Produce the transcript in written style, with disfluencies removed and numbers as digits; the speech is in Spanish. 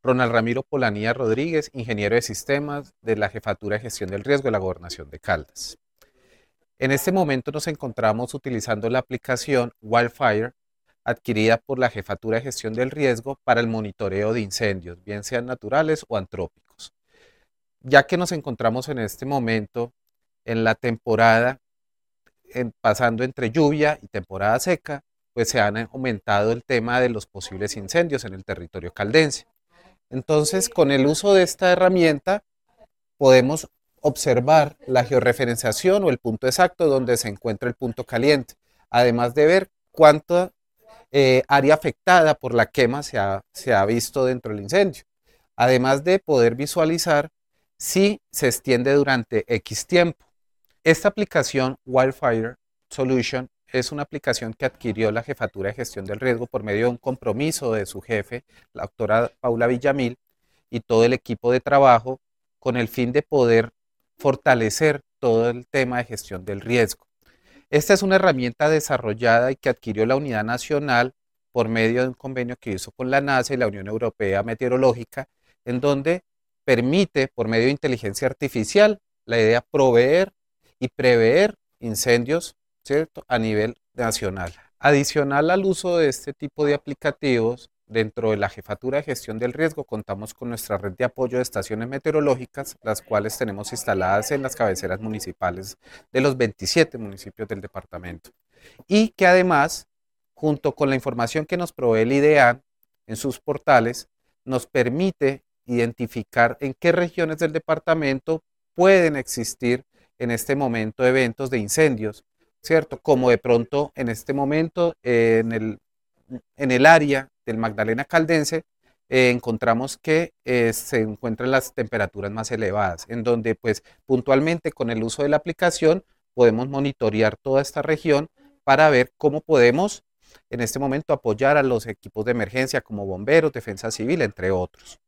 Ronald Ramiro Polanía Rodríguez, ingeniero de sistemas de la Jefatura de Gestión del Riesgo de la Gobernación de Caldas. En este momento nos encontramos utilizando la aplicación Wildfire, adquirida por la Jefatura de Gestión del Riesgo para el monitoreo de incendios, bien sean naturales o antrópicos. Ya que nos encontramos en este momento en la temporada pasando entre lluvia y temporada seca, pues se han aumentado el tema de los posibles incendios en el territorio caldense. Entonces, con el uso de esta herramienta, podemos observar la georreferenciación o el punto exacto donde se encuentra el punto caliente, además de ver cuánta área afectada por la quema se ha visto dentro del incendio, además de poder visualizar si se extiende durante X tiempo. Esta aplicación Wildfire Solution es una aplicación que adquirió la Jefatura de Gestión del Riesgo por medio de un compromiso de su jefe, la doctora Paula Villamil, y todo el equipo de trabajo con el fin de poder fortalecer todo el tema de gestión del riesgo. Esta es una herramienta desarrollada y que adquirió la Unidad Nacional por medio de un convenio que hizo con la NASA y la Unión Europea Meteorológica, en donde permite, por medio de inteligencia artificial, la idea proveer y prever incendios, ¿cierto?, a nivel nacional. Adicional al uso de este tipo de aplicativos, dentro de la Jefatura de Gestión del Riesgo contamos con nuestra red de apoyo de estaciones meteorológicas, las cuales tenemos instaladas en las cabeceras municipales de los 27 municipios del departamento. Y que además, junto con la información que nos provee el IDEAN en sus portales, nos permite identificar en qué regiones del departamento pueden existir en este momento eventos de incendios, ¿cierto? Como de pronto en este momento en el área del Magdalena Caldense encontramos que se encuentran las temperaturas más elevadas, en donde pues puntualmente con el uso de la aplicación podemos monitorear toda esta región para ver cómo podemos en este momento apoyar a los equipos de emergencia como bomberos, defensa civil, entre otros.